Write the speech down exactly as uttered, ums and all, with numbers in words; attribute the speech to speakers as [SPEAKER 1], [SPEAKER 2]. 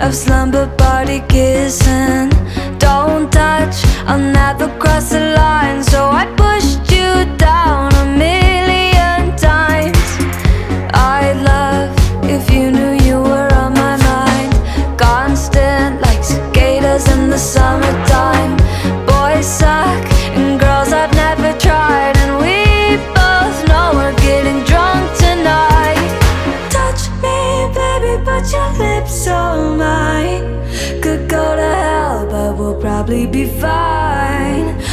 [SPEAKER 1] of slumber party kissing. Don't touch, I'll never cross the line. So I pushed you down a million times. I'd love if you knew you were on my mind. Constant like cicadas in the summertime. Boys suck and girls I've never tried, and we both know we're getting drunk tonight. Touch me, baby, but your lips are mine. Could go to hell, but we'll probably be fine.